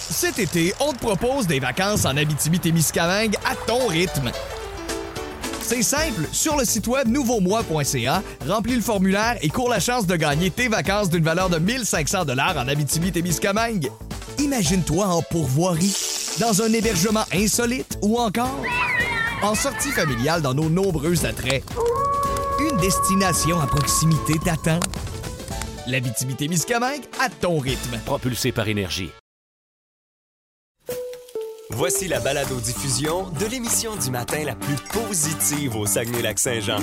Cet été, on te propose des vacances en Abitibi-Témiscamingue à ton rythme. C'est simple, sur le site web nouveaumois.ca, remplis le formulaire et cours la chance de gagner tes vacances d'une valeur de 1 500 $ en Abitibi-Témiscamingue. Imagine-toi en pourvoirie, dans un hébergement insolite ou encore en sortie familiale dans nos nombreux attraits. Une destination à proximité t'attend. L'Abitibi-Témiscamingue à ton rythme. Propulsé par Énergie. Voici la balado-diffusion de l'émission du matin la plus positive au Saguenay-Lac-Saint-Jean.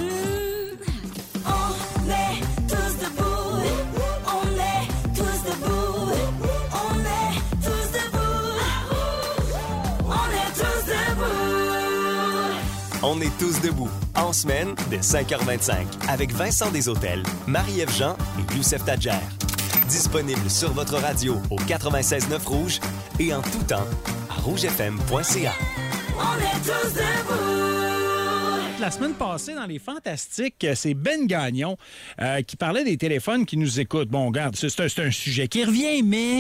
On est tous debout, on est tous debout, on est tous debout, on est tous debout. On est tous debout, en semaine, dès 5h25, avec Vincent Desautels, Marie-Ève Jean et Youssef Tadjer. Disponible sur votre radio au 96.9 Rouge et en tout temps à rougefm.ca. On est tous debout. La semaine passée, dans les Fantastiques, c'est Ben Gagnon qui parlait des téléphones qui nous écoutent. Bon, regarde, c'est un sujet qui revient,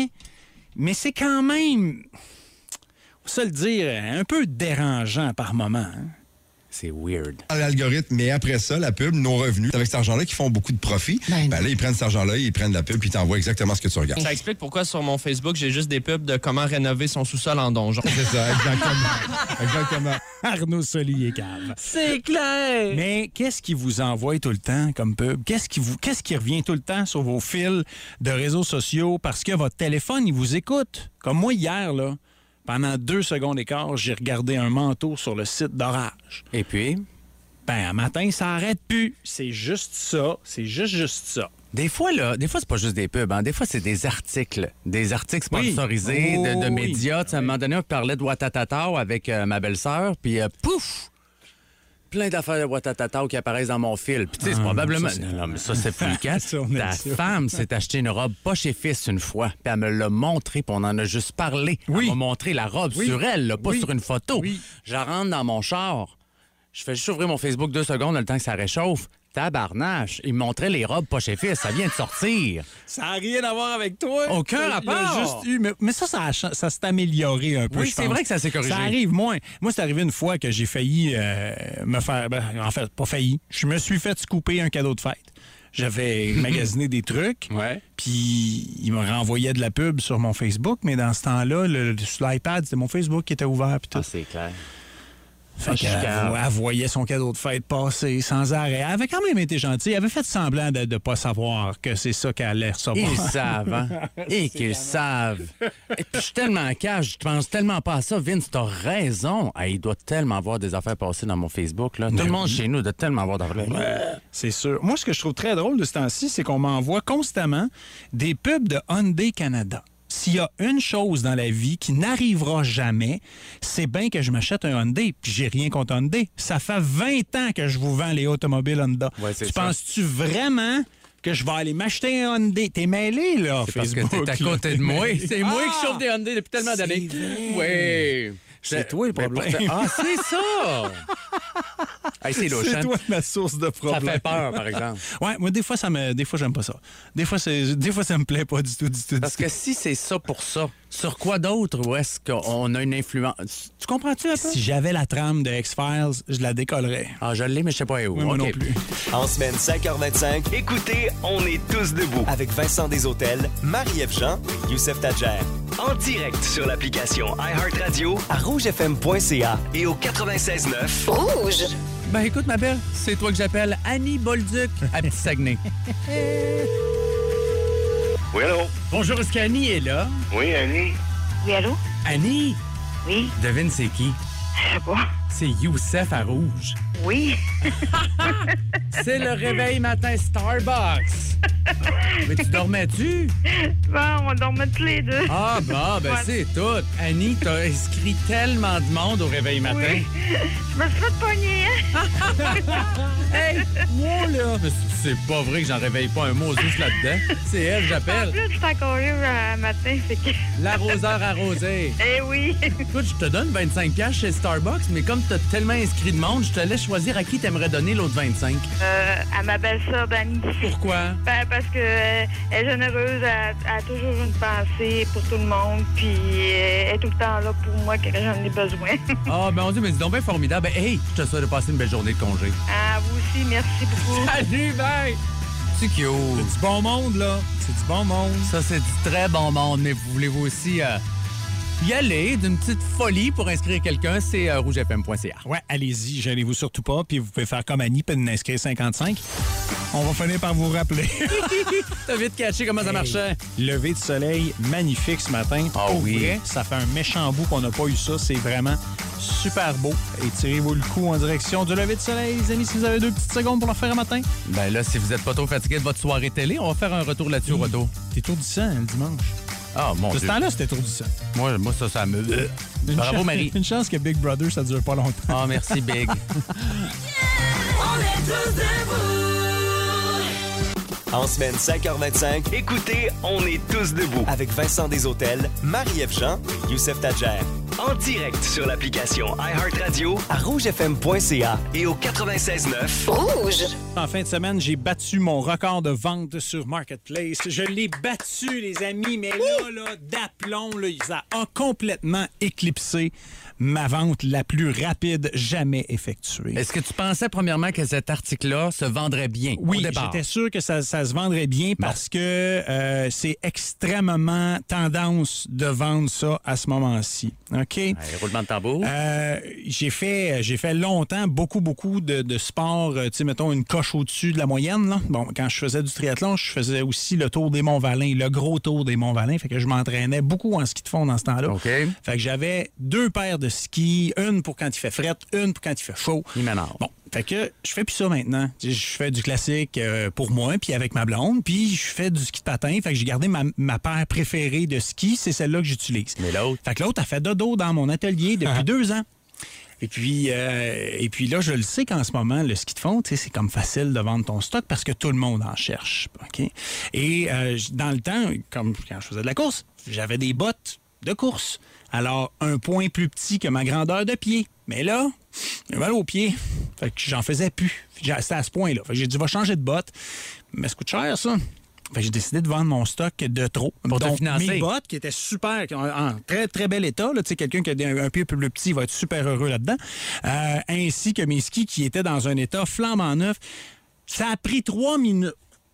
mais c'est quand même, on va se le dire, un peu dérangeant par moment. Hein? C'est weird. L'algorithme, mais après ça, la pub, nos revenus, c'est avec cet argent-là qu'ils font beaucoup de profit. Ben là, ils prennent cet argent-là, ils prennent la pub, puis ils t'envoient exactement ce que tu regardes. Ça explique pourquoi sur mon Facebook, j'ai juste des pubs de comment rénover son sous-sol en donjon. C'est ça, exactement. Exactement. Arnaud Soli et cave. C'est clair! Mais qu'est-ce qui vous envoie tout le temps comme pub? Qu'est-ce qui revient tout le temps sur vos fils de réseaux sociaux parce que votre téléphone, il vous écoute? Comme moi hier, là. Pendant 2 secondes et quart, j'ai regardé un manteau sur le site d'Orage. Et puis? Ben, un matin, ça arrête plus. C'est juste ça. C'est juste ça. Des fois, c'est pas juste des pubs. Hein. Des fois, c'est des articles. Des articles sponsorisés oui. de médias. À un moment donné, on parlait de Ouattatata avec ma belle-sœur, puis pouf! Plein d'affaires de Ouattatata qui apparaissent dans mon fil. Puis tu sais, c'est probablement... Non, mais ça, c'est fliquant. Ta femme s'est acheté une robe pas chez Fils une fois, puis elle me l'a montré, puis on en a juste parlé. Oui. Elle m'a montré la robe sur elle, là, pas sur une photo. Oui. Je rentre dans mon char. Je fais juste ouvrir mon Facebook 2 secondes, le temps que ça réchauffe. Tabarnache, il me montrait les robes pas chez Fils. Ça vient de sortir. Ça n'a rien à voir avec toi. Aucun rapport. Il a juste eu... Mais ça s'est amélioré un peu, oui, je pense. c'est vrai que ça s'est corrigé. Ça arrive moins. Moi, c'est arrivé une fois que j'ai failli me faire... en fait, pas failli. Je me suis fait scooper un cadeau de fête. J'avais magasiné des trucs, puis il me renvoyait de la pub sur mon Facebook, mais dans ce temps-là, sur l'iPad, c'était mon Facebook qui était ouvert. Puis tout. Ah, c'est clair. Fait qu'elle voyait son cadeau de fête passer sans arrêt. Elle avait quand même été gentille. Elle avait fait semblant de ne pas savoir que c'est ça qu'elle allait recevoir. Ils savent, hein? Et qu'ils savent. Et puis je suis tellement cash, je pense tellement pas à ça. Vince, t'as raison. Il doit tellement avoir des affaires passées dans mon Facebook. Là. Tout le monde chez nous doit tellement avoir d'affaires. C'est sûr. Moi, ce que je trouve très drôle de ce temps-ci, c'est qu'on m'envoie constamment des pubs de Hyundai Canada. S'il y a une chose dans la vie qui n'arrivera jamais, c'est bien que je m'achète un Hyundai, puis j'ai rien contre Hyundai. Ça fait 20 ans que je vous vends les automobiles Honda. Ouais, penses-tu vraiment que je vais aller m'acheter un Hyundai? T'es mêlé, là, c'est Facebook. Parce que t'es à côté de moi. C'est moi qui chauffe des Hyundai depuis tellement d'années. Oui. C'est toi le problème. Ah, c'est ça! Hey, c'est toi ma source de problème. Ça fait peur, par exemple. Ouais, moi, des fois, j'aime pas ça. Des fois, ça me plaît pas du tout. Parce que si c'est ça pour ça, sur quoi d'autre où est-ce qu'on a une influence? Tu comprends-tu un peu? Si j'avais la trame de X-Files, je la décollerais. Ah, je l'ai, mais je sais pas où. Oui, moi non plus. En semaine 5h25, écoutez On est tous debout avec Vincent Desautels, Marie-Ève Jean et Youssef Tadjer. En direct sur l'application iHeartRadio à rougefm.ca et au 96.9 Rouge. Ben écoute, ma belle, c'est toi que j'appelle Annie Bolduc à Petit-Saguenay. Oui, allô? Bonjour, est-ce qu'Annie est là? Oui, Annie. Oui, allô? Annie? Oui? Devine c'est qui? Je sais pas. C'est Youssef à Rouge. Oui? C'est le réveil matin Starbucks. Mais tu dormais-tu? Bon, on dormait tous les deux. Ah, bah, ben Ouais. c'est tout. Annie, t'as inscrit tellement de monde au réveil matin. Oui. Je me suis fait pogner, hein? Hey, moi, là... Mais c'est pas vrai que j'en réveille pas un mot juste là-dedans. C'est elle, En j'appelle. plus, je suis encore eu un matin, fait que... L'arroseur arrosé. Eh oui! Écoute, je te donne 25$ chez Starbucks, mais comme t'as tellement inscrit de monde, je te laisse choisir à qui t'aimerais donner l'autre 25. À ma belle-sœur Dani. Pourquoi? Ben, parce que elle est généreuse, elle a toujours une pensée pour tout le monde, puis elle est tout le temps là pour moi quand j'en ai besoin. Ah, ben on dit, mais c'est donc bien formidable. Ben, hey, je te souhaite de passer une belle journée de congé. Ah, vous aussi, merci beaucoup. Salut, bye! C'est cute. C'est du bon monde, là. C'est du bon monde. Ça, c'est du très bon monde, mais voulez-vous aussi y aller d'une petite folie pour inscrire quelqu'un? C'est rougefm.ca. Ouais, allez-y, gênez-vous surtout pas, puis vous pouvez faire comme Annie, puis nous inscrire 55. On va finir par vous rappeler. T'as vite caché comment ça marchait. Lever de soleil magnifique ce matin. Ah Pour oui. vrai, ça fait un méchant bout qu'on n'a pas eu ça. C'est vraiment super beau. Et tirez-vous le cou en direction du lever de soleil, les amis, si vous avez 2 petites secondes pour le faire un matin. Ben là, si vous êtes pas trop fatigué de votre soirée télé, on va faire un retour là-dessus au retour. T'es étourdissant, hein, le dimanche. Ah, mon De ce Dieu. temps-là, c'était étourdissant. Moi, ça me... Bravo, Marie. Une chance que Big Brother, ça dure pas longtemps. Ah, merci, Big. On est tous debout. En semaine 5h25, écoutez On est tous debout avec Vincent Desautels, Marie-Ève Jean et Youssef Tadjer. En direct sur l'application iHeartRadio à rougefm.ca et au 96.9. Rouge. En fin de semaine, j'ai battu mon record de vente sur Marketplace. Je l'ai battu, les amis, mais là, d'aplomb, là, ça a complètement éclipsé ma vente la plus rapide jamais effectuée. Est-ce que tu pensais, premièrement, que cet article-là se vendrait bien au Oui, départ? j'étais sûr que ça se vendrait bien parce que c'est extrêmement tendance de vendre ça à ce moment-ci. OK? Allez, roulement de tambour. J'ai fait longtemps beaucoup de sport, tu sais, mettons une coche au-dessus de la moyenne. Là. Bon, quand je faisais du triathlon, je faisais aussi le tour des Monts-Valin, le gros tour des Monts-Valin. Fait que je m'entraînais beaucoup en ski de fond dans ce temps-là. OK. Fait que j'avais 2 paires de skis, une pour quand il fait fret, une pour quand il fait chaud. Il m'énerve. Bon, fait que je fais plus ça maintenant. Je fais du classique pour moi, puis avec ma blonde, puis je fais du ski de patin. Fait que j'ai gardé ma paire préférée de ski, c'est celle-là que j'utilise. Mais l'autre? Fait que l'autre a fait dodo dans mon atelier depuis 2 ans. Et puis là, je le sais qu'en ce moment, le ski de fond, tu sais, c'est comme facile de vendre ton stock parce que tout le monde en cherche. OK? Et dans le temps, comme quand je faisais de la course, j'avais des bottes de course. Alors, un point plus petit que ma grandeur de pied. Mais là, j'ai mal aux pieds. Fait que j'en faisais plus. C'était à ce point-là. Fait que j'ai dit, va changer de bottes. Mais ça coûte cher, ça. Fait que j'ai décidé de vendre mon stock de trop. Pour te Donc, financer. mes bottes, qui étaient super, en très, très bel état, là, tu sais, quelqu'un qui a un pied un peu plus petit va être super heureux là-dedans, ainsi que mes skis qui étaient dans un état flambant neuf. Ça a pris 3 minutes.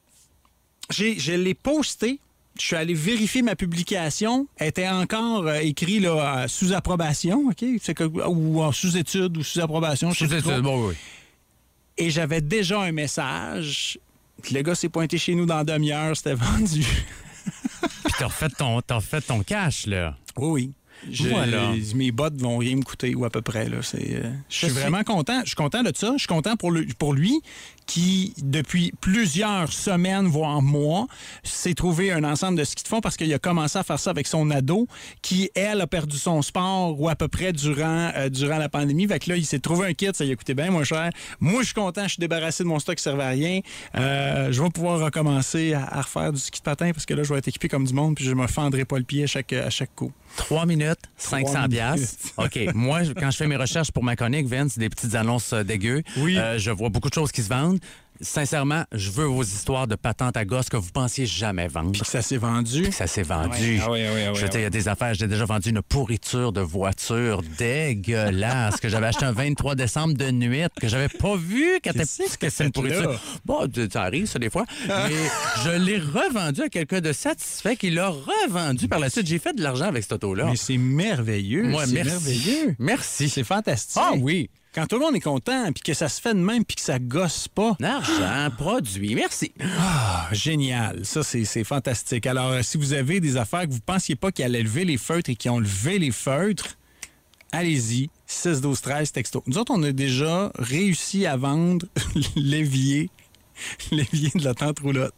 Je l'ai posté. Je suis allé vérifier ma publication. Elle était encore écrite là, sous approbation, OK? Ou en sous-étude ou sous approbation. Je sais plus trop. Sous-étude, bon, oui. Et j'avais déjà un message. Puis le gars s'est pointé chez nous dans la demi-heure. C'était vendu. Puis t'as refait ton cash, là. Oui. Voilà. Mes bottes vont rien me coûter, ou à peu près. Là. Je suis vraiment content. Je suis content de ça. Je suis content pour lui qui, depuis plusieurs semaines, voire mois, s'est trouvé un ensemble de ski de fond parce qu'il a commencé à faire ça avec son ado qui, elle, a perdu son sport ou à peu près durant la pandémie. Fait que là, il s'est trouvé un kit. Ça lui a coûté bien moins cher. Moi, je suis content. Je suis débarrassé de mon stock qui servait à rien. Je vais pouvoir recommencer à refaire du ski de patin parce que là, je vais être équipé comme du monde puis je me fendrai pas le pied à chaque coup. 3 minutes, 500 piastres. OK. Moi, quand je fais mes recherches pour ma chronique, Vince, des petites annonces dégueu, oui. Je vois beaucoup de choses qui se vendent. Sincèrement, je veux vos histoires de patentes à gosse que vous pensiez jamais vendre. Puis que ça s'est vendu. Puis que ça s'est vendu. Ah oui. Il y a des affaires. J'ai déjà vendu une pourriture de voiture dégueulasse que j'avais acheté un 23 décembre de nuit, que j'avais pas vu que c'est une pourriture. Bon, ça arrive, ça, des fois. Mais je l'ai revendu à quelqu'un de satisfait qui l'a revendu par la suite. J'ai fait de l'argent avec cette auto-là. Mais c'est merveilleux. Moi, c'est merci. merveilleux. Merci. C'est fantastique. Ah oui. Quand tout le monde est content, puis que ça se fait de même, puis que ça gosse pas. Argent, produit, merci. Ah, génial. Ça, c'est fantastique. Alors, si vous avez des affaires que vous pensiez pas qu'ils allaient lever les feutres et qui ont levé les feutres, allez-y. 6, 12, 13, texto. Nous autres, on a déjà réussi à vendre l'évier de la tante roulotte.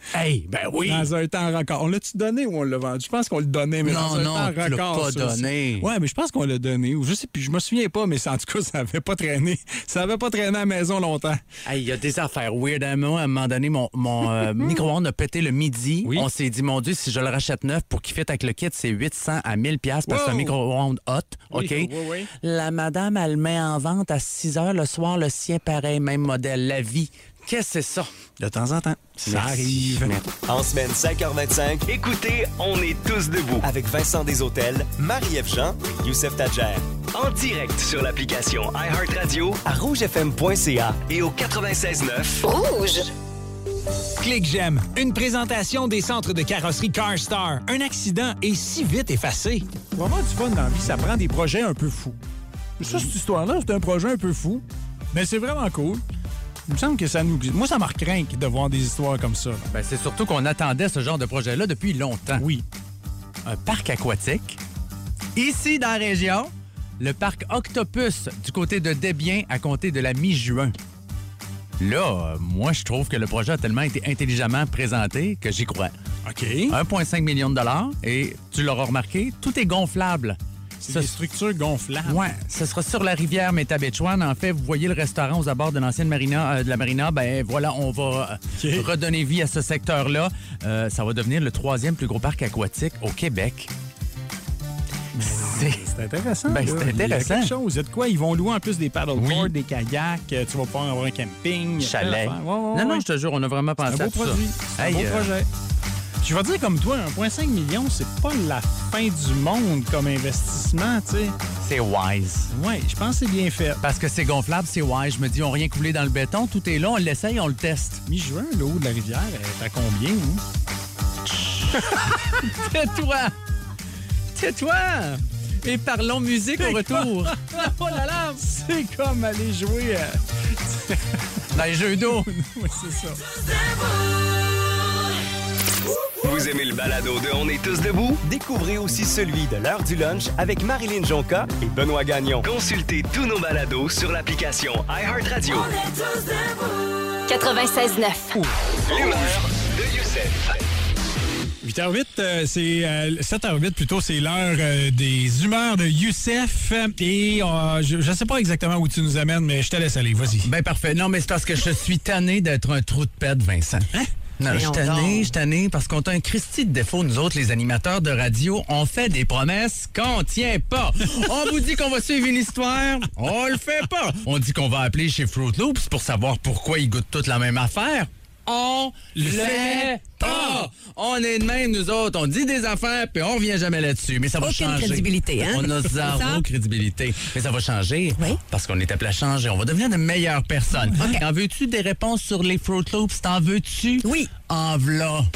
Hey, ben oui. Dans un temps record. On l'a-tu donné ou on l'a vendu? Je pense qu'on le donnait, mais dans un temps tu l'as record. pas donné. Ouais, mais je pense qu'on l'a donné. Ou je sais plus, je me souviens pas, mais en tout cas, ça avait pas traîné. Ça avait pas traîné à la maison longtemps. Hey, il y a des affaires weird. À un moment donné, mon micro-ondes a pété le midi. Oui. On s'est dit, mon Dieu, si je le rachète neuf pour qu'il fitte avec le kit, c'est 800 à 1000 $, parce que c'est un micro-ondes hot. OK? Oui. La madame, elle met en vente à 6 heures le soir le sien pareil, même modèle, la vie. Qu'est-ce que c'est ça? De temps en temps. Ça arrive. En semaine 5h25, écoutez On est tous debout avec Vincent Deshôtels, Marie-Ève Jean et Youssef Tadjer. En direct sur l'application iHeartRadio à rougefm.ca et au 96.9. Rouge. Clique J'aime, une présentation des centres de carrosserie CarStar. Un accident est si vite effacé. Pour avoir du fun dans la vie, ça prend des projets un peu fous. Ça, cette histoire-là, c'est un projet un peu fou, mais c'est vraiment cool. Il me semble que ça nous... Moi, ça m'a recraint de voir des histoires comme ça. Ben, c'est surtout qu'on attendait ce genre de projet-là depuis longtemps. Oui. Un parc aquatique. Ici, dans la région, le parc Octopus, du côté de Desbiens, à compter de la mi-juin. Là, moi, je trouve que le projet a tellement été intelligemment présenté que j'y crois. OK. 1,5 million de $. Et tu l'auras remarqué, tout est gonflable. C'est des structures gonflables. Oui, ce sera sur la rivière Métabetchouan. En fait, vous voyez le restaurant aux abords de l'ancienne marina, de la marina. Ben voilà, on va redonner vie à ce secteur-là. Ça va devenir le 3e plus gros parc aquatique au Québec. C'est intéressant. Ben, c'est Il y a intéressant. quelque chose. Il y a de quoi? Ils vont louer en plus des paddleboards, des kayaks. Tu vas pouvoir avoir un camping. Chalet. Ouais. Non, je te jure, on a vraiment pensé C'est un à beau tout produit. ça. C'est un beau projet. Je vais dire comme toi, 1,5 million, c'est pas la fin du monde comme investissement, tu sais. C'est wise. Oui, je pense que c'est bien fait. Parce que c'est gonflable, c'est wise. Je me dis, on n'a rien coulé dans le béton. Tout est là, on l'essaye, on le teste. Mi-juin, l'eau de la rivière, elle est à combien, hein? Tais-toi! Tais-toi! Et parlons musique au retour. Oh là là! C'est comme aller jouer dans les jeux d'eau. Oui, c'est ça. Vous aimez le balado de On est tous debout? Découvrez aussi celui de l'heure du lunch avec Marilyn Jonca et Benoît Gagnon. Consultez tous nos balados sur l'application iHeartRadio. 96.9. L'humeur de Youssef. 8h08, c'est 7h08 plutôt, c'est l'heure des humeurs de Youssef. Et je ne sais pas exactement où tu nous amènes, mais je te laisse aller, vas-y. Ben parfait. Non, mais c'est parce que je suis tanné d'être un trou de pète, Vincent. Hein? Non, je suis tanné parce qu'on a un Christy de défaut, nous autres, les animateurs de radio. On fait des promesses qu'on tient pas. On vous dit qu'on va suivre une histoire, on le fait pas. On dit qu'on va appeler chez Fruit Loops pour savoir pourquoi ils goûtent toutes la même affaire. On le fait pas! On est de même, nous autres. On dit des affaires, puis on revient jamais là-dessus. Mais ça va changer. Aucune crédibilité, hein? On a zéro crédibilité. Mais ça va changer. Oui. Parce qu'on est appelé à changer. On va devenir de meilleures personnes. Okay. En veux-tu des réponses sur les Fruit Loops? T'en veux-tu? Oui. En v'là.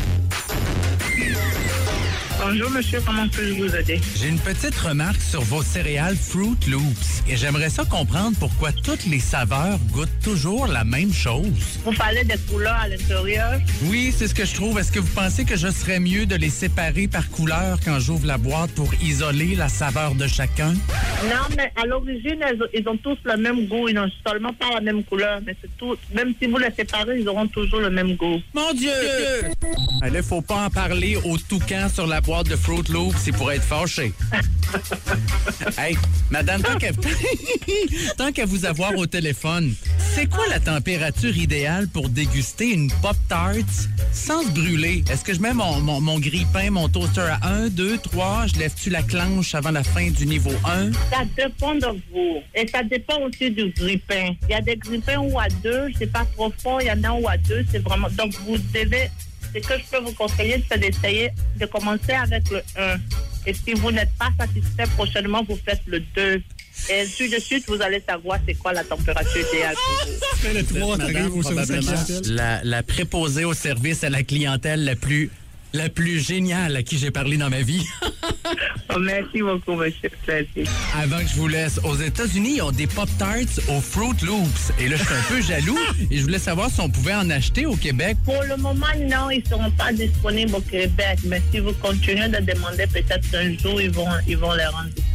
Bonjour, monsieur. Comment peux-je vous aider? J'ai une petite remarque sur vos céréales Fruit Loops. Et j'aimerais ça comprendre pourquoi toutes les saveurs goûtent toujours la même chose. Vous parlez des couleurs à l'intérieur? Oui, c'est ce que je trouve. Est-ce que vous pensez que je serais mieux de les séparer par couleur quand j'ouvre la boîte pour isoler la saveur de chacun? Non, mais à l'origine, ils ont tous le même goût. Ils n'ont seulement pas la même couleur, mais c'est tout. Même si vous les séparez, ils auront toujours le même goût. Mon Dieu! Là, il faut pas en parler au toucan sur la boîte de Fruit Loops, c'est pour être fâché. Hey, madame, tant qu'à vous avoir au téléphone, c'est quoi la température idéale pour déguster une Pop-Tart sans se brûler? Est-ce que je mets mon grille-pain, mon toaster à 1, 2, 3? Je lève-tu la clenche avant la fin du niveau 1? Ça dépend de vous. Et ça dépend aussi du grille-pain. Il y a des grille-pains où à 2, c'est pas trop fort. Il y en a où à 2, c'est vraiment... Donc, vous devez... Ce que je peux vous conseiller, c'est d'essayer de commencer avec le 1. Et si vous n'êtes pas satisfait, prochainement, vous faites le 2. Et ensuite de suite, vous allez savoir c'est quoi la température idéale pour vous. Le 3, t'arrives au service à la clientèle. La préposée au service à la clientèle la plus géniale à qui j'ai parlé dans ma vie. Merci beaucoup, monsieur. Merci. Avant que je vous laisse, aux États-Unis, ils ont des Pop-Tarts aux Fruit Loops. Et là, je suis un peu jaloux et je voulais savoir si on pouvait en acheter au Québec. Pour le moment, non, ils ne seront pas disponibles au Québec. Mais si vous continuez de demander, peut-être qu'un jour, ils vont les rendre disponibles.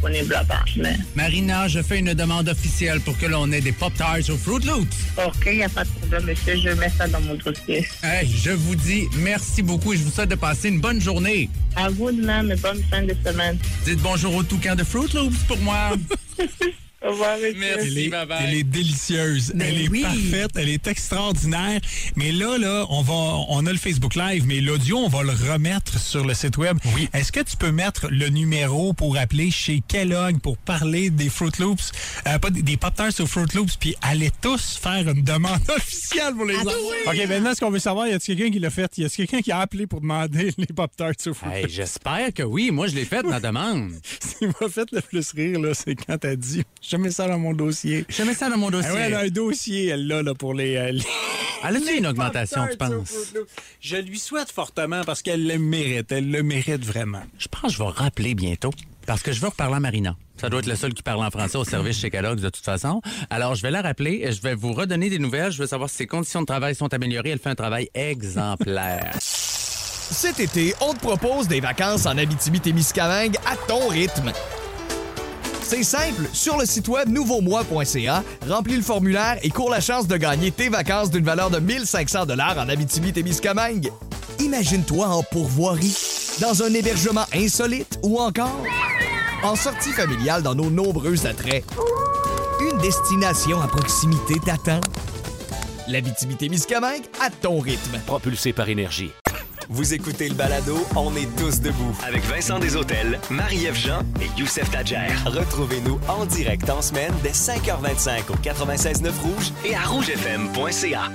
disponible là-bas. Mais... Marina, je fais une demande officielle pour que l'on ait des Pop-Tarts au Fruit Loops. OK, il n'y a pas de problème, monsieur. Je mets ça dans mon dossier. Hey, je vous dis merci beaucoup et je vous souhaite de passer une bonne journée. À vous de même et bonne fin de semaine. Dites bonjour au toucan de Fruit Loops pour moi. Au revoir, monsieur. Merci, bye-bye. Elle est délicieuse. Elle est parfaite. Elle est extraordinaire. Mais là, on a le Facebook Live, mais l'audio, on va le remettre sur le site web. Oui. Est-ce que tu peux mettre le numéro pour appeler chez Kellogg pour parler des Fruit Loops, pas des Pop-Tarts aux Fruit Loops, puis allez tous faire une demande officielle pour les avoir. OK, maintenant, ce qu'on veut savoir, y a-t-il quelqu'un qui l'a fait? Y a-t-il quelqu'un qui a appelé pour demander les Pop-Tarts aux Fruit Loops? Hey, j'espère que oui. Moi, je l'ai fait, ma demande. Ce qui m'a fait le plus rire, là, c'est quand t'as dit je mets ça dans mon dossier. Je mets ça dans mon dossier. Ah ouais, elle a un dossier, elle, là, pour les... Elle a-tu une augmentation, tu penses? Je lui souhaite fortement parce qu'elle le mérite. Elle le mérite vraiment. Je pense que je vais rappeler bientôt. Parce que je veux reparler à Marina. Ça doit être le seul qui parle en français au service chez Kellogg's de toute façon. Alors, je vais la rappeler et je vais vous redonner des nouvelles. Je veux savoir si ses conditions de travail sont améliorées. Elle fait un travail exemplaire. Cet été, on te propose des vacances en Abitibi-Témiscamingue à ton rythme. C'est simple, sur le site web nouveaumois.ca, remplis le formulaire et cours la chance de gagner tes vacances d'une valeur de 1500 $ en Abitibi-Témiscamingue. Imagine-toi en pourvoirie, dans un hébergement insolite ou encore en sortie familiale dans nos nombreux attraits. Une destination à proximité t'attend. L'Abitibi-Témiscamingue à ton rythme. Propulsé par Énergie. Vous écoutez le balado On est tous debout avec Vincent Desautels, Marie-Ève Jean et Youssef Tadjer. Retrouvez-nous en direct en semaine dès 5h25 au 96.9 Rouge et à rougefm.ca.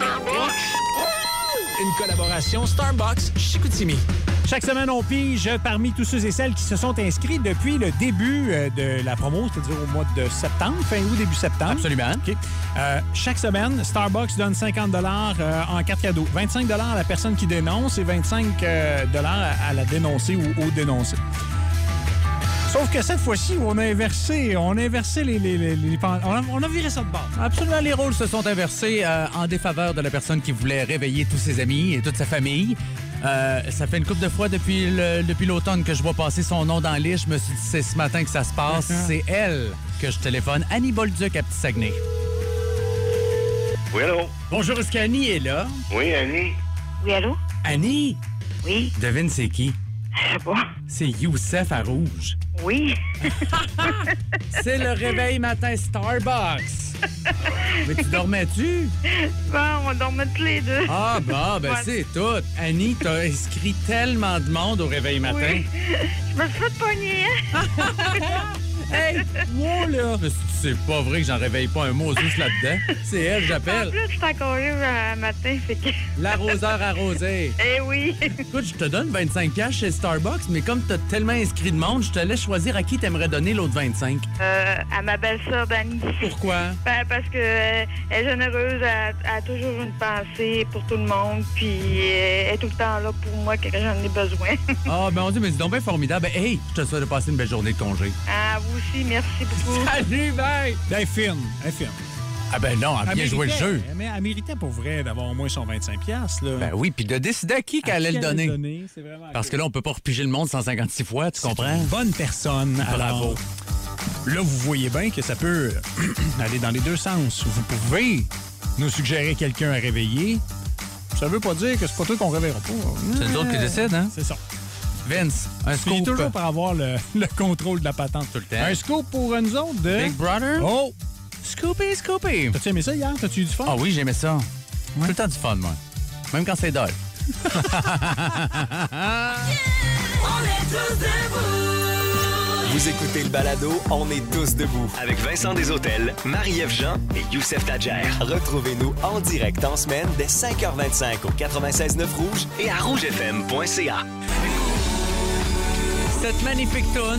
Une collaboration Starbucks-Chicoutimi. Chaque semaine, on pige parmi tous ceux et celles qui se sont inscrits depuis le début de la promo, c'est-à-dire au mois de septembre, fin août, début septembre. Absolument. OK. Chaque semaine, Starbucks donne 50 $ en carte cadeau. 25 $ à la personne qui dénonce et 25 $ à la dénoncée ou au dénoncé. Sauf que cette fois-ci, on a inversé on a viré ça de bord. Absolument, les rôles se sont inversés en défaveur de la personne qui voulait réveiller tous ses amis et toute sa famille. Ça fait une couple de fois depuis l'automne que je vois passer son nom dans la liste. Je me suis dit, c'est ce matin que ça se passe. C'est elle que je téléphone. Annie Bolduc à Petit-Saguenay. Oui, allô? Bonjour, est-ce qu'Annie est là? Oui, Annie. Oui, allô? Annie? Oui. Devine c'est qui? Je sais pas. C'est Youssef à Rouge. Oui. C'est le réveil matin Starbucks. Mais tu dormais-tu? Bon, on dormait tous les deux. Ah, bah, ben Ouais. c'est tout. Annie, t'as inscrit tellement de monde au réveil matin. Oui. Je me suis fait pogner. Hey, moi, là! C'est pas vrai que j'en réveille pas un mot juste là-dedans. C'est elle, En j'appelle. plus, je suis encore un matin, fait que... L'arroseur arrosé. Eh oui. Écoute, je te donne 25$ chez Starbucks, mais comme t'as tellement inscrit de monde, je te laisse choisir à qui t'aimerais donner l'autre 25. À ma belle-sœur Dani. Pourquoi? Ben, parce que elle est généreuse, elle a toujours une pensée pour tout le monde, puis elle est tout le temps là pour moi quand j'en ai besoin. Ah, ben on dit, mais c'est donc bien formidable. Ben, hey, je te souhaite de passer une belle journée de congé. Ah, vous aussi, merci beaucoup. Salut, bye! Elle est fine. Ah ben non, elle a bien joué le jeu. Mais elle méritait pour vrai d'avoir au moins son 25$. Là. Ben oui, puis de décider à qui qu'elle allait le donner. C'est vraiment Parce que là, on peut pas repiger le monde 156 fois, tu comprends? une bonne personne. Bravo. Alors, là, vous voyez bien que ça peut aller dans les deux sens. Vous pouvez nous suggérer quelqu'un à réveiller. Ça veut pas dire que c'est pas toi qu'on réveillera pas. C'est nous autres qui décident, hein? C'est ça. Vince, un Finis scoop. toujours par avoir le contrôle de la patente. Tout le temps. Un scoop pour nous autres de... Big Brother? Oh! Scoopy, Scoopy. T'as-tu aimé ça hier? T'as-tu eu du fun? Ah oui, j'aimais ça. Tout le temps du fun, moi. Même quand c'est dole. On est tous debout. Vous écoutez le balado On est tous debout avec Vincent Desautels, Marie-Ève Jean et Youssef Tadjer. Retrouvez-nous en direct en semaine dès 5h25 au 96.9 Rouge et à rougefm.ca. Cette magnifique toune.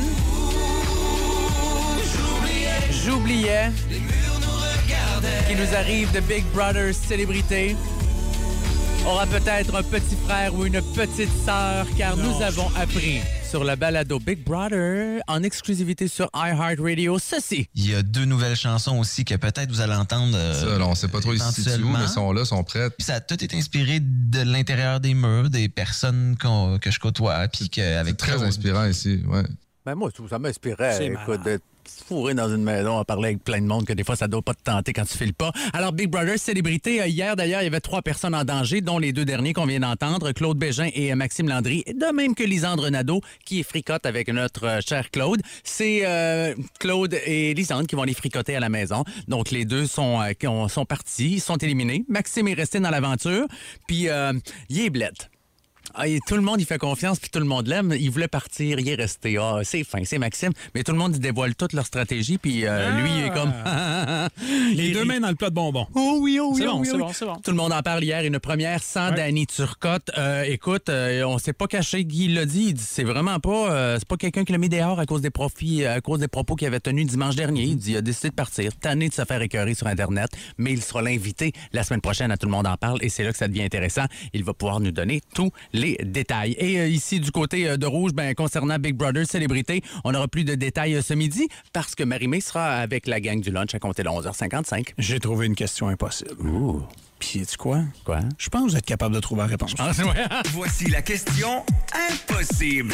J'oubliais. Qui nous arrive de Big Brother Célébrité. Aura peut-être un petit frère ou une petite sœur, car nous avons appris sur le balado Big Brother, en exclusivité sur iHeartRadio, ceci. Il y a 2 nouvelles chansons aussi que peut-être vous allez entendre. Ça, là, on sait pas trop ici situent où, mais ils sont là, sont prêts. Puis ça a tout été inspiré de l'intérieur des murs, des personnes que je côtoie. Puis C'est très inspirant ici, ouais. Ben moi, ça m'inspirait. C'est Écoute, malade. d'être fourré dans une maison à parler avec plein de monde que des fois, ça doit pas te tenter quand tu files pas. Alors, Big Brother, célébrité. Hier, d'ailleurs, il y avait 3 personnes en danger, dont les 2 derniers qu'on vient d'entendre, Claude Bégin et Maxime Landry, de même que Lisandre Nadeau, qui est fricote avec notre cher Claude. C'est Claude et Lisandre qui vont les fricoter à la maison. Donc, les deux sont partis, ils sont éliminés. Maxime est resté dans l'aventure, puis il est blette. Tout le monde, il fait confiance, puis tout le monde l'aime. Il voulait partir, il est resté. C'est fin, c'est Maxime. Mais tout le monde, il dévoile toute leur stratégie, puis lui, il est comme... Les 2 mains dans le plat de bonbons. Oh oui, C'est bon. Tout le monde en parle hier. Une première sans Danny Turcotte. Écoute, on s'est pas caché. Guy l'a dit. Il dit, c'est vraiment pas... c'est pas quelqu'un qui l'a mis dehors à cause des propos qu'il avait tenus dimanche dernier. Il dit, il a décidé de partir. Tanné de se faire écœurer sur Internet. Mais il sera l'invité la semaine prochaine à Tout le monde en parle. Et c'est là que ça devient intéressant. Il va pouvoir nous donner tous les détails. Et ici, du côté de Rouge, concernant Big Brother Célébrité, on n'aura plus de détails ce midi parce que Marie-Mé sera avec la gang du lunch à compter de 11h55. J'ai trouvé une question impossible. Ouh. Puis, sais-tu quoi? Quoi? Je pense que vous êtes capable de trouver la réponse. Voici la question impossible.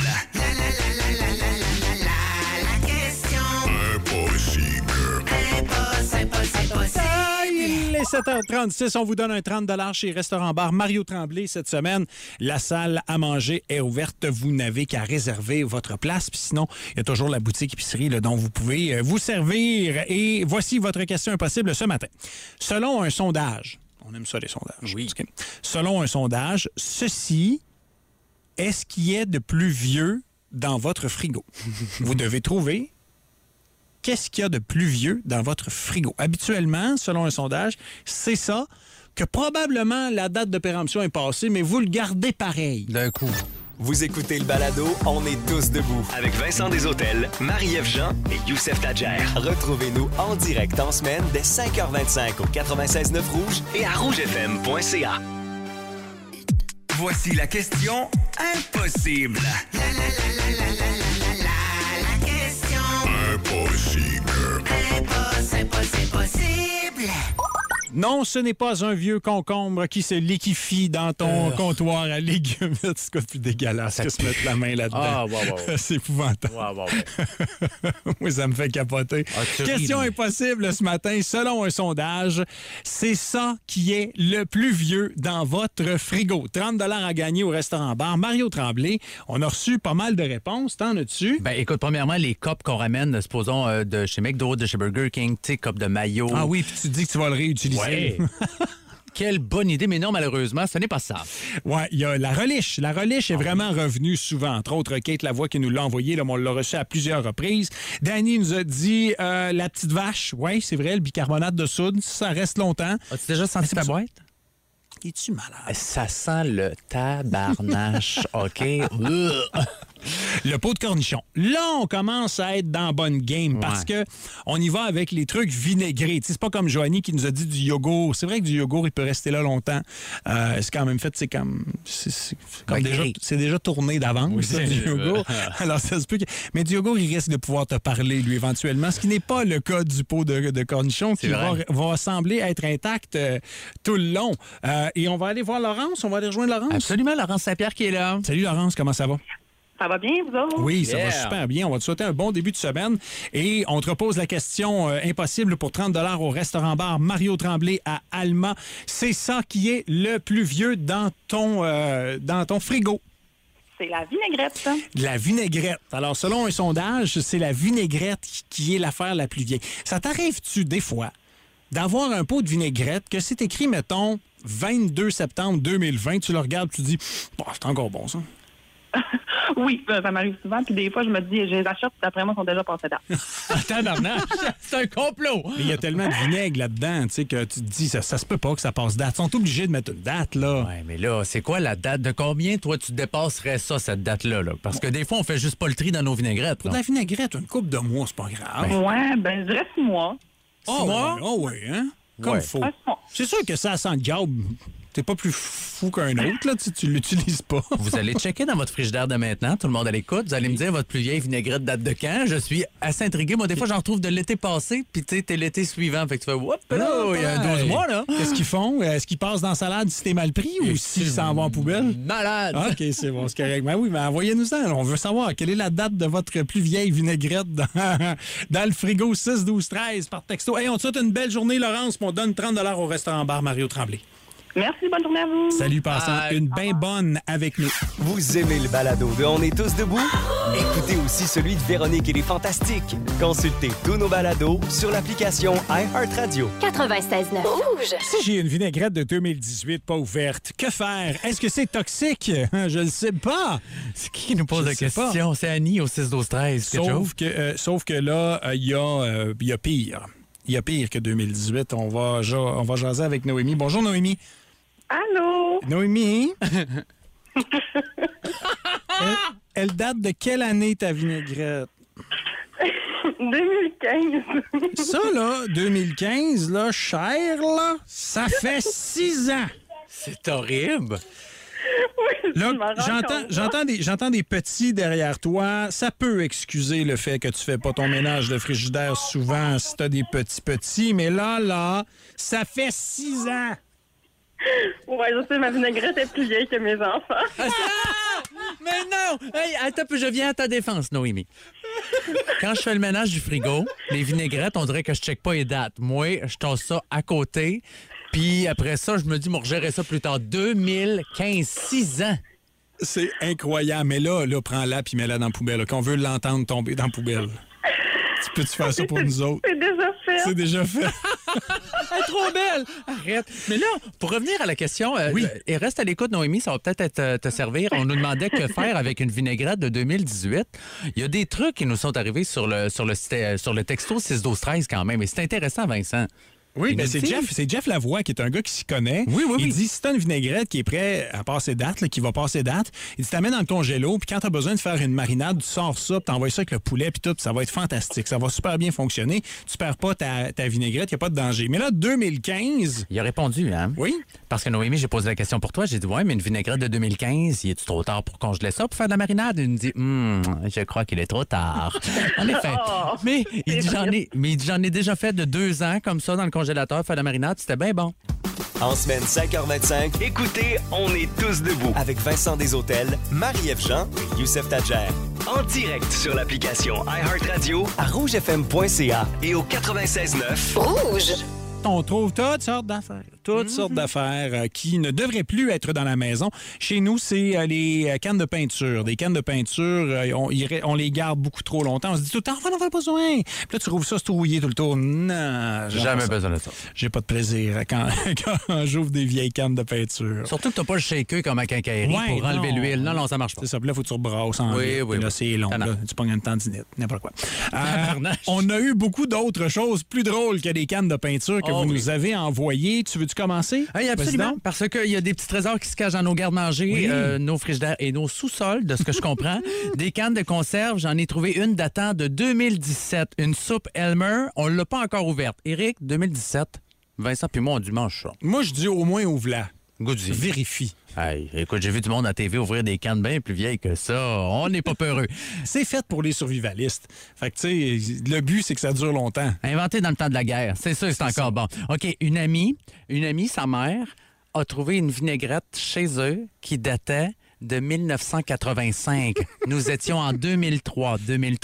La question impossible. Il est 7h36, on vous donne un 30 $ chez Restaurant Bar Mario Tremblay cette semaine. La salle à manger est ouverte. Vous n'avez qu'à réserver votre place. Puis sinon, il y a toujours la boutique épicerie là, dont vous pouvez vous servir. Et voici votre question impossible ce matin. Selon un sondage, on aime ça les sondages. Oui. Okay. Selon un sondage, ceci est ce qui est de plus vieux dans votre frigo. Vous devez trouver qu'est-ce qu'il y a de plus vieux dans votre frigo. Habituellement, selon un sondage, c'est ça, que probablement la date de péremption est passée, mais vous le gardez pareil. D'un coup. Vous écoutez le balado On est tous debout avec Vincent Deshôtels, Marie-Ève Jean et Youssef Tadjer. Retrouvez-nous en direct en semaine dès 5h25 au 96.9 Rouge et à rougefm.ca. Voici la question impossible. La question impossible. Impossible. Non, ce n'est pas un vieux concombre qui se liquéfie dans ton comptoir à légumes. C'est quoi de plus dégueulasse que se mettre la main là-dedans? C'est épouvantable. Moi, ça me fait capoter. Question impossible ce matin. Selon un sondage, c'est ça qui est le plus vieux dans votre frigo. 30 $ à gagner au restaurant bar Mario Tremblay. On a reçu pas mal de réponses. T'en as-tu? Ben, écoute, premièrement, les copes qu'on ramène, supposons, de chez McDo, de chez Burger King, tu sais, copes de maillot. Ah oui, puis tu dis que tu vas le réutiliser. Ouais. Quelle bonne idée, mais non, malheureusement, ce n'est pas ça. Oui, il y a la reliche. La reliche est vraiment revenue souvent. Entre autres, Kate Lavoie qui nous l'a envoyé. Là, on l'a reçu à plusieurs reprises. Danny nous a dit la petite vache. Oui, c'est vrai, le bicarbonate de soude, ça reste longtemps. As-tu déjà senti ta boîte? Es-tu malade? Ça sent le tabarnache, OK? Le pot de cornichon. Là, on commence à être dans bonne game parce que on y va avec les trucs vinaigrés. C'est pas comme Joanie qui nous a dit du yogourt. C'est vrai que du yogourt, il peut rester là longtemps. C'est quand même fait, c'est comme déjà tourné d'avance, du yogourt. Alors, ça se peut que... Mais du yogourt, il risque de pouvoir te parler, lui, éventuellement, ce qui n'est pas le cas du pot de cornichon qui va sembler être intact tout le long. Et on va aller voir Laurence. On va aller rejoindre Laurence. Absolument, Laurence Saint-Pierre qui est là. Salut, Laurence. Comment ça va? Ça va bien, vous autres? Oui, ça va super bien. On va te souhaiter un bon début de semaine. Et on te repose la question impossible pour 30 $ au restaurant-bar Mario Tremblay à Alma. C'est ça qui est le plus vieux dans ton frigo. C'est la vinaigrette. La vinaigrette. Alors, selon un sondage, c'est la vinaigrette qui est l'affaire la plus vieille. Ça t'arrive-tu, des fois, d'avoir un pot de vinaigrette que c'est écrit, mettons, 22 septembre 2020, tu le regardes, tu te dis, c'est encore bon, ça? Oui, ça m'arrive souvent. Puis des fois, je me dis, je les achète, puis après moi, ils sont déjà passés date. C'est un complot! Mais il y a tellement de vinaigre là-dedans, tu sais, que tu te dis, ça se peut pas que ça passe date. Ils sont obligés de mettre une date, là. Oui, mais là, c'est quoi la date? De combien, toi, tu dépasserais ça, cette date-là? Là? Parce que des fois, on fait juste pas le tri dans nos vinaigrettes. Pour la vinaigrette, une couple de mois, c'est pas grave. Je dirais 6 mois. 6 mois? Oh oui, hein? Comme il faut. C'est sûr que ça sent le diable T'es pas plus fou qu'un autre, là. Tu l'utilises pas. Vous allez checker dans votre frigidaire de maintenant, tout le monde à l'écoute. Vous allez me dire votre plus vieille vinaigrette date de quand. Je suis assez intrigué. Moi, des fois, j'en retrouve de l'été passé, puis tu sais, t'es l'été suivant. Fait que tu fais, whoop, là, il y a 12 mois, là. Qu'est-ce qu'ils font? Est-ce qu'ils passent dans la salade si t'es mal pris ou s'ils s'en vont en poubelle? Malade! OK, c'est bon, c'est correct. Ben oui, mais envoyez-nous ça. On veut savoir quelle est la date de votre plus vieille vinaigrette dans le frigo 6-12-13 par texto. Hey, on te souhaite une belle journée, Laurence, puis on donne 30 $ au restaurant bar Mario Tremblay. Merci, bonne journée à vous. Salut, passant. Une bien bonne avec nous. Vous aimez le balado de On est tous debout? Écoutez aussi celui de Véronique et les Fantastiques. Consultez tous nos balados sur l'application iHeartRadio. 96.9 Rouge. Si j'ai une vinaigrette de 2018 pas ouverte, que faire? Est-ce que c'est toxique? Je le sais pas. C'est qui nous pose la question? C'est Annie au 6-12-13. Sauf que là, il y a pire. Il y a pire que 2018. On va jaser avec Noémie. Bonjour, Noémie. Allô? Noémie? elle date de quelle année, ta vinaigrette? 2015. Ça, là, 2015, là, cher, là, ça fait 6 ans. C'est horrible. Oui, là, j'entends des petits derrière toi. Ça peut excuser le fait que tu fais pas ton ménage de frigidaire souvent si t'as des petits, mais là, ça fait 6 ans. Ouais, je sais, ma vinaigrette est plus vieille que mes enfants. Mais non! Hey, attends, je viens à ta défense, Noémie. Quand je fais le ménage du frigo, les vinaigrettes, on dirait que je check pas les dates. Moi, je tasse ça à côté. Puis après ça, je me dis, on gérer ça plus tard. 2015, 6 ans. C'est incroyable. Mais là, prends-la puis mets-la dans la poubelle. Là, qu'on veut l'entendre tomber dans la poubelle. Tu peux-tu faire ça pour nous autres? C'est déjà fait. C'est déjà fait. Elle est trop belle! Arrête. Mais là, pour revenir à la question, oui. Et reste à l'écoute, Noémie, ça va peut-être te servir. On nous demandait que faire avec une vinaigrette de 2018. Il y a des trucs qui nous sont arrivés sur le texto 6-12-13 quand même. Et c'est intéressant, Vincent. Oui, ben c'est Jeff Lavoie qui est un gars qui s'y connaît. Oui. Il dit, si t'as une vinaigrette qui est prête à passer date, là, qui va passer date, il dit, t'amènes dans le congélo, puis quand t'as besoin de faire une marinade, tu sors ça, puis t'envoies ça avec le poulet, puis tout, puis ça va être fantastique. Ça va super bien fonctionner. Tu perds pas ta vinaigrette, il n'y a pas de danger. Mais là, 2015... Il a répondu, hein? Oui. Parce que Noémie, j'ai posé la question pour toi. J'ai dit, ouais, mais une vinaigrette de 2015, il est-tu trop tard pour congeler ça pour faire de la marinade? Il me dit, je crois qu'il est trop tard. En effet. Mais il dit, j'en ai déjà fait de 2 ans comme ça dans le congélateur, faire de la marinade, c'était bien bon. En semaine 5h25, écoutez On est tous debout avec Vincent Desautels, Marie-Ève Jean et Youssef Tadjer. En direct sur l'application iHeartRadio, à rougefm.ca et au 96.9 Rouge. On trouve toutes sortes d'affaires. Toutes sortes d'affaires qui ne devraient plus être dans la maison. Chez nous, c'est les cannes de peinture. Des cannes de peinture, on les garde beaucoup trop longtemps. On se dit tout le temps, on n'en a pas besoin. Puis là, tu trouves ça se trouiller tout le tour. Non, jamais besoin de ça. J'ai pas de plaisir quand j'ouvre des vieilles cannes de peinture. Surtout que t'as pas le shaker comme à quincaillerie pour enlever l'huile. Non, ça marche pas. C'est ça. Puis là, faut que tu rebrasses en oui. Là, c'est long. Là, tu pognes une tendinite, n'importe quoi. On a eu beaucoup d'autres choses plus drôles que des cannes de peinture que vous nous avez envoyées. Tu veux-tu commencer? Oui, absolument. Parce qu'il y a des petits trésors qui se cachent dans nos garde-manger, nos frigidaires et nos sous-sols, de ce que je comprends. Des cannes de conserve, j'en ai trouvé une datant de 2017. Une soupe Elmer. On l'a pas encore ouverte. Éric, 2017. Vincent puis moi, on mange ça. Moi, je dis au moins ouvre-la. Goody. Vérifie. Hey, écoute, j'ai vu du monde à TV ouvrir des cannes bien plus vieilles que ça. On n'est pas peureux. C'est fait pour les survivalistes. Fait que, tu sais, le but, c'est que ça dure longtemps. Inventé dans le temps de la guerre. C'est sûr, c'est encore bon. OK, une amie, sa mère, a trouvé une vinaigrette chez eux qui datait de 1985. Nous étions en 2003.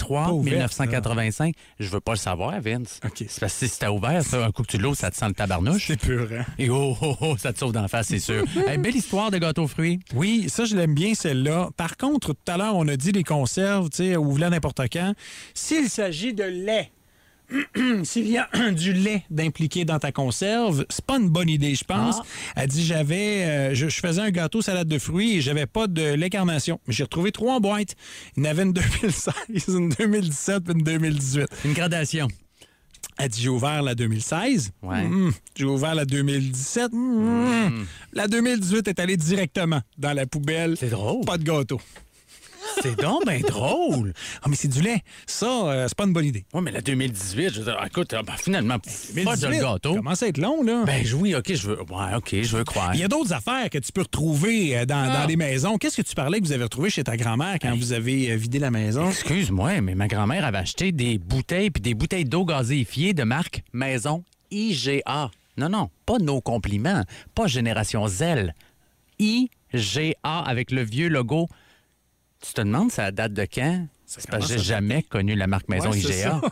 1985. Je veux pas le savoir, Vince. OK. C'est parce que si c'était ouvert, ça, un coup que tu l'ouvres, ça te sent le tabarnouche. C'est pur, hein? Et ça te sauve d'en face, c'est sûr. Belle histoire de gâteau aux fruits. Oui, ça, je l'aime bien, celle-là. Par contre, tout à l'heure, on a dit les conserves, tu sais, ouvre-la n'importe quand. S'il s'agit de lait, s'il y a du lait d'impliqué dans ta conserve, c'est pas une bonne idée, je pense. Elle dit, je faisais un gâteau salade de fruits et j'avais pas de lait carnation. Mais j'ai retrouvé 3 boîtes. Il y en avait une 2016, une 2017 et une 2018. Une gradation. Elle dit, j'ai ouvert la 2016. Ouais. J'ai ouvert la 2017. La 2018 est allée directement dans la poubelle. C'est drôle. Pas de gâteau. C'est donc bien drôle. Ah, mais c'est du lait. Ça, c'est pas une bonne idée. Oui, mais la 2018, je veux dire, écoute, finalement, pas de gâteau. Commence à être long, là. Ben oui, OK, je veux croire. Il y a d'autres affaires que tu peux retrouver dans les maisons. Qu'est-ce que tu parlais que vous avez retrouvé chez ta grand-mère quand vous avez vidé la maison? Excuse-moi, mais ma grand-mère avait acheté des bouteilles puis des bouteilles d'eau gazéifiée de marque Maison IGA. Non, pas nos compliments, pas Génération Z. IGA avec le vieux logo. Tu te demandes, ça date de quand? C'est parce que j'ai jamais connu la marque Maison IGA.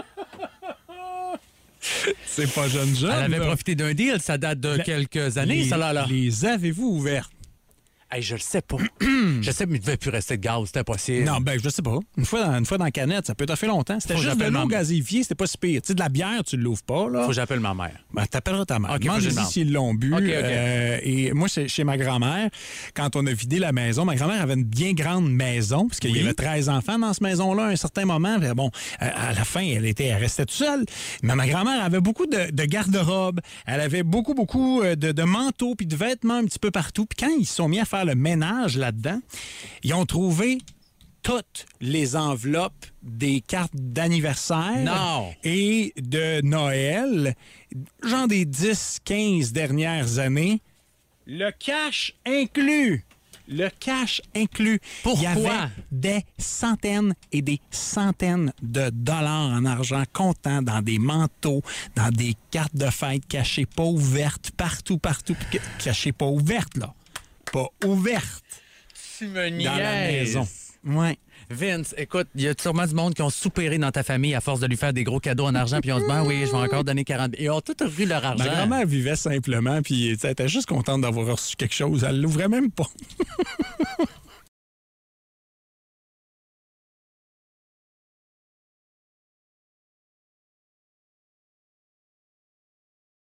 C'est pas jeune. Elle avait profité d'un deal, ça date de quelques années, ça là. Les avez-vous ouvertes? Hey, je le sais pas. Je sais, mais il ne devait plus rester de gaz, c'était impossible. Non, ben je sais pas. Une fois dans la canette, ça peut te faire longtemps. C'était juste de l'eau gazéifiée, c'était pas si pire. Tu sais, de la bière, tu ne l'ouvres pas, là. Faut que j'appelle ma mère. Ben, t'appelleras ta mère. Okay, demande-y s'ils l'ont bu. Okay. Et moi, chez ma grand-mère, quand on a vidé la maison, ma grand-mère avait une bien grande maison, parce qu'il y avait 13 enfants dans cette maison-là à un certain moment. Bon, à la fin, elle restait toute seule. Mais ma grand-mère avait beaucoup de garde-robe. Elle avait beaucoup de manteaux puis de vêtements un petit peu partout. Puis quand ils se sont mis à faire le ménage là-dedans, ils ont trouvé toutes les enveloppes des cartes d'anniversaire et de Noël, genre des 10-15 dernières années, le cash inclus. Le cash inclus. Pourquoi? Il y avait des centaines et des centaines de dollars en argent comptant dans des manteaux, dans des cartes de fête cachées pas ouvertes, partout, cachées pas ouvertes, là. Pas ouvertes. Tu me niaises. Dans la maison. Ouais. Vince, écoute, il y a sûrement du monde qui ont soupéré dans ta famille à force de lui faire des gros cadeaux en argent, puis on se dit, oui, je vais encore donner 40. Ils ont tout repris leur argent. Ma grand-mère vivait simplement, puis elle était juste contente d'avoir reçu quelque chose. Elle l'ouvrait même pas.